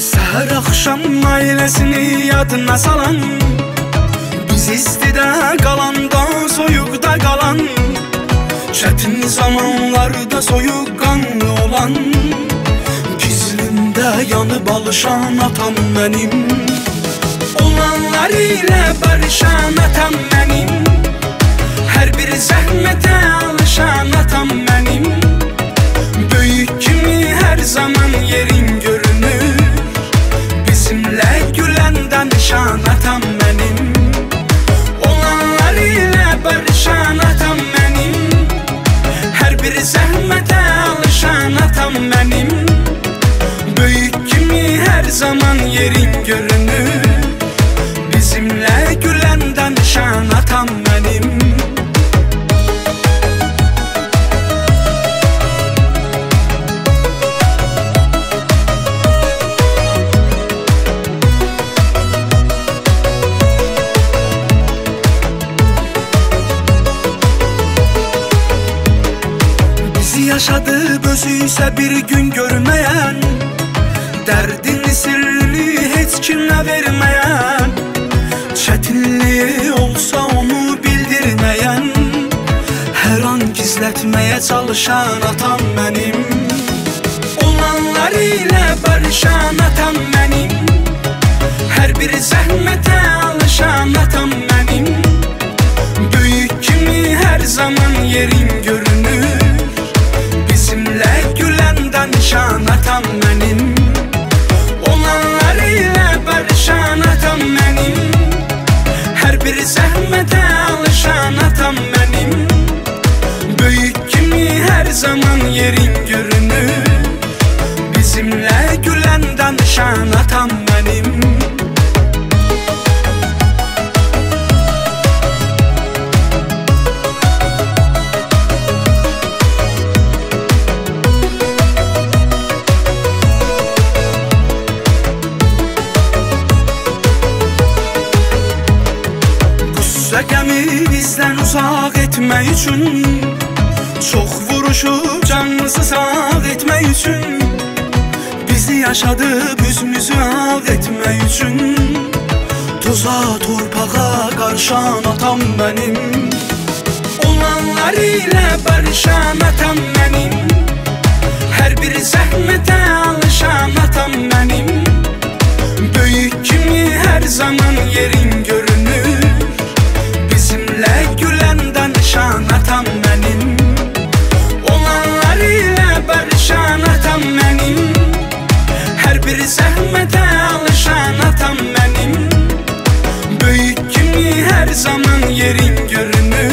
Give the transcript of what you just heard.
Səhər axşam ailəsini yadına salan, biz istidə qalanda, soyuqda qalan, çətin zamanlarda soyuqqanlı olan, gizlində yanıb alışan atam mənim, olanlar ilə barışan atam mənim, hər bir zəhmətə alışan atam mənim, böyük kimi hər zaman yerin görünür, bizimlə gülən danışan atam mənim, olanlar ilə barışan atam mənim, hər bir zəhmətə alışan atam mənim, böyük kimi hər zaman yerin görünür, bizimlə gülən danışan atam mənim. Yaşadıb özü isə bir gün görməyən, dərdini sirrini heç kimə verməyən, çətinliyi olsa onu bildirməyən, hər an gizlətməyə çalışan atam mənim, olanlar ilə barışan atam mənim, hər bir zəhmətə alışan atam mənim, böyük kimi hər zaman yerin görünür, bizimlə gülən danışan atam mənim, olanlar ilə barışan atam mənim, hər bir zəhmətə alışan atam mənim, böyük kimi hər zaman yerin görünür, bizimlə gülən danışan atam mənim. Qəmi bizdən uzaq etmək üçün, çox vuruşub canımızı sağ etmək üçün, bizi yaşadıb üzümüzü ağ etmək üçün, toza torpağa qarışan atam mənim, olanlar ilə barışan atam mənim, hər bir zəhmətə alışan atam mənim, böyük kimi hər zaman yerin görünür, bizimlə gülən danışan atam mənim, olanlar ilə barışan atam mənim, hər bir zəhmətə alışan atam mənim, böyük kimi hər zaman yerin görünür,